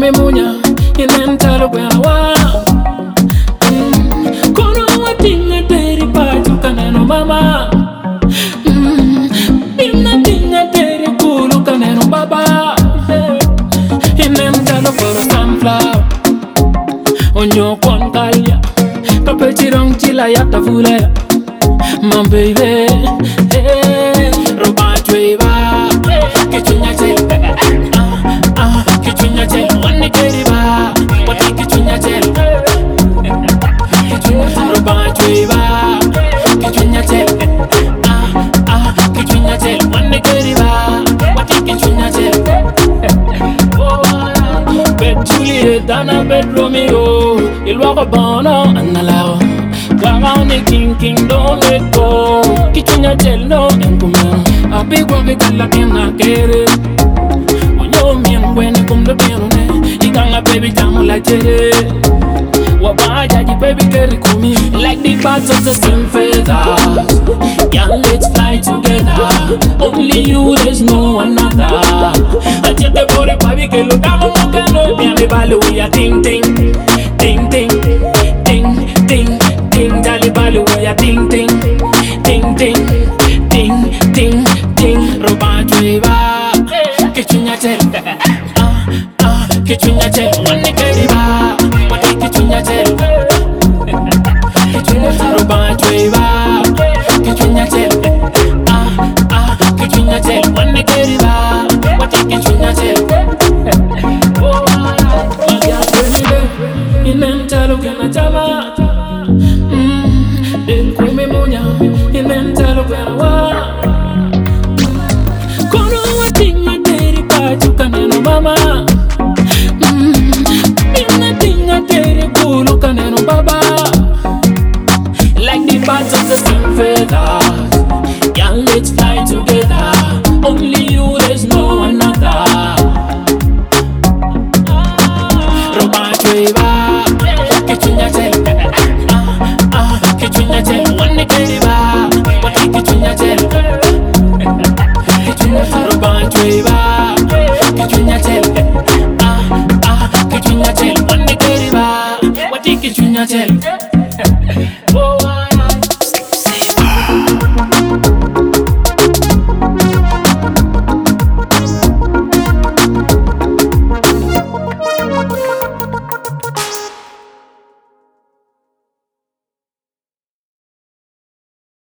me munya inentalo kwena wa kono watinga teri patu kaneno mama inna tinga teri kulu kaneno baba inentalo for sunflower onyo kon kalya papechirong chila yata fulaya my baby roba chweba kichunya chel kichunya chel wanne keriba wati kichunya chel roba chweba kichunya chel kichunya chel wanne keriba wati kichunya chel bet Juliet dana bet Romeo il wako bono annalao on the king, don't let go. Kichunya jello and come on. A big one, big la pena kere. When you're me and when you come to be on it, you got a baby down like Jerry. What bad, you baby carry me like the parts of the same feather. Yeah, let's fly together. Only you, there's no another. I just the body, baby, can look out of the no. Be a balu, we are ting ting, ting ting, ting ting. Ting jali balu ya ting ting ting ting ting ting ting roba chweba kichunya chel kichunya chel wanne keriba wati kichunya chel roba chweba kichunya chel kichunya chel wanne keriba wati kichunya chel ya chwebe inentalo kana chama del come monya inentalo kwena wa kono watinga teri patu kaneno mama inna tinga teri kulu kaneno baba like the birds of the same feather. Yeah, let's fly together. Only you, there's no another. Roba chweba kichunya chel kichunya chel wanne keriba wati kichunya chel roba chweba kichunya chel kichunya chel wanne keriba wati kichunya chel